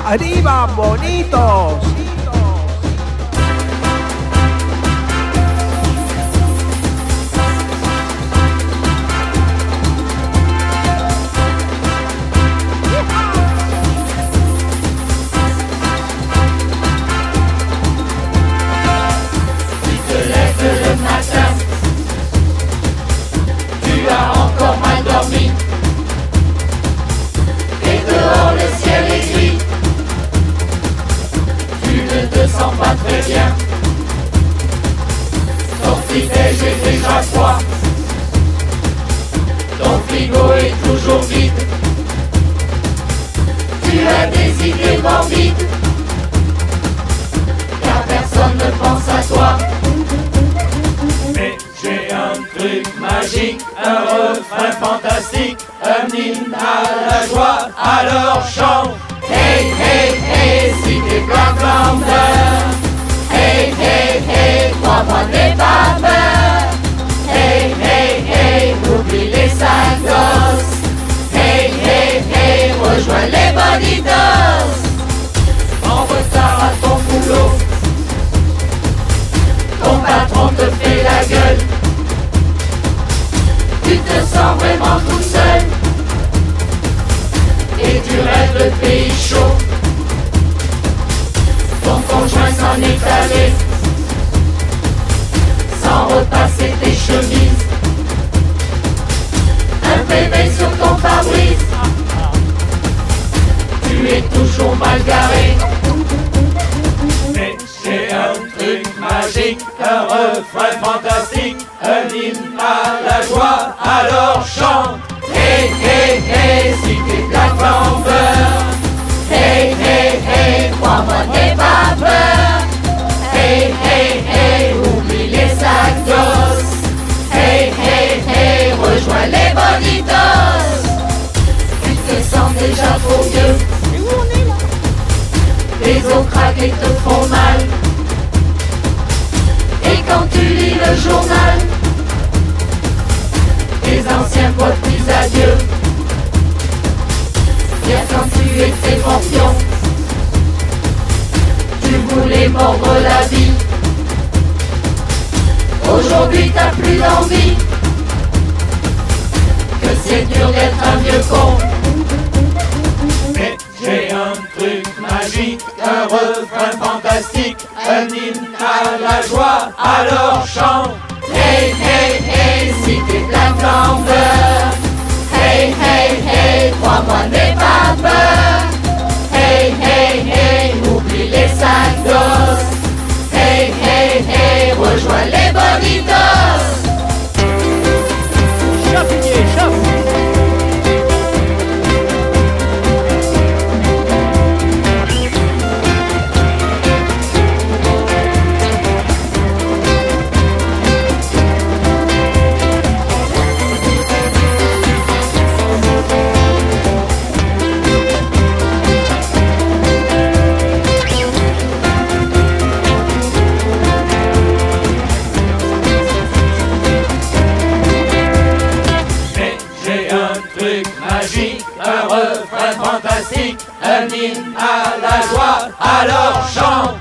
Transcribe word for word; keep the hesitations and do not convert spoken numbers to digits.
¡Arriba, bonitos! Le matin, tu as encore mal dormi, et dehors le ciel est gris, tu ne te sens pas très bien, ton petit-déj est déjà froid, ton frigo est toujours vide, tu as des idées morbides, car personne ne pense à toi. J'ai un truc magique, un refrain fantastique, un hymne à la joie, alors chante. Hey, hey, hey, si t'es Black Lambert. Hey, hey, hey, crois-moi, n'aie pas peur. Hey, hey, hey, oublie les sales gosses. Hey, hey, hey, rejoins les bonitos. En retard à ton boulot, ton patron te fait la gueule. Tu te sens vraiment tout seul, et tu rêves le pays chaud. Ton conjoint s'en est allé, sans repasser tes chemises. Un bébé sur ton pare-brise, tu es toujours mal garé. Mais j'ai un truc magique, un refrain fantastique, un hymne à la joie, alors chante. Hey, hey, hey, si t'es Black Lambert. Hey, hey, hey, crois-moi, n'aie pas peur. Hey, hey, hey, oublie les sacs d'os. Hey, hey, hey, rejoins les bonitos. Tu te sens déjà trop vieux, les os craquent et te font mal. Et quand tu lis le journal, tes anciens potes disent adieu. Bien quand tu étais morpion, tu voulais mordre la vie. Aujourd'hui t'as plus d'envie, que c'est dur d'être un vieux con. Mais j'ai un truc magique, un refrain fantastique, un hymne à la joie, alors chante. Hey, hey, hey, si t'es Black Lambert. Hey, hey, hey, crois-moi, n'aie pas peur. Hey, hey, hey, oublie les sacs d'os. Hey, hey, hey, rejoins les bonitos. Chapinier, chap. Un refrain fantastique, un hymne à la joie, alors chante.